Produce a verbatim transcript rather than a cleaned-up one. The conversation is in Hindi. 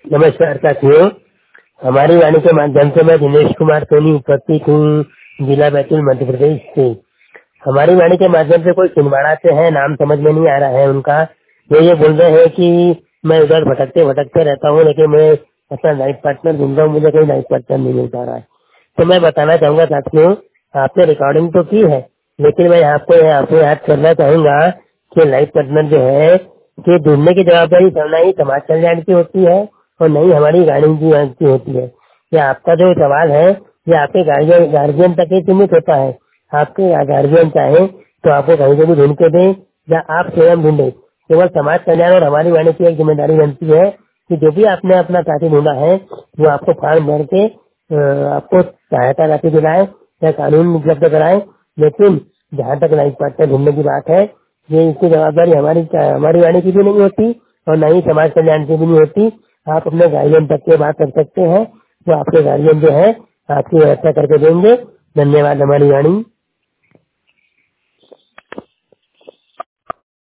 नमस्कार साथियों, हमारी वाणी के माध्यम से मैं दिनेश कुमार सोनी उपस्थित हूँ, जिला बैतूल मध्य प्रदेश से। हमारी वाणी के माध्यम से कोई छिंदवाड़ा से है, नाम समझ में नहीं आ रहा है उनका। वो ये बोल रहे हैं कि मैं उधर भटकते भटकते रहता हूँ, लेकिन मैं अपना लाइफ पार्टनर ढूंढ रहा हूँ, मुझे कोई लाइफ पार्टनर नहीं मिल पा रहा है। तो मैं बताना चाहूंगा साथियों, आपने रिकॉर्डिंग तो की है, लेकिन मैं आपको आपको याद करना चाहूंगा कि लाइफ पार्टनर जो है कि ढूंढने की जवाबदारी करना ही समाज कल्याण की होती है और नहीं हमारी गार्डियन की होती है। ये आपका जो सवाल है ये आपके गार्जियन गार्जियन तक ही सीमित होता है। आपके गार्जियन चाहे तो आपको कहीं से भी ढूंढ के दें या आप स्वयं ढूंढे। केवल समाज कल्याण और हमारी वाणी की एक जिम्मेदारी बनती है कि जो भी आपने अपना साथी ढूंढा है वो आपको फॉर्म भर के अ, आपको सहायता राशि दिलाए या कानून उपलब्ध कराए। लेकिन जहाँ तक लाइफ पार्टनर ढूंढने की बात है, ये इसकी जवाबदारी हमारी हमारी वाणी की भी नहीं होती और न ही समाज कल्याण की भी नहीं होती। आप अपने गार्जियन तक के बात कर सकते हैं, जो आपके गार्जियन जो है आपकी व्यवस्था करके देंगे। धन्यवाद। हमारी वाणी।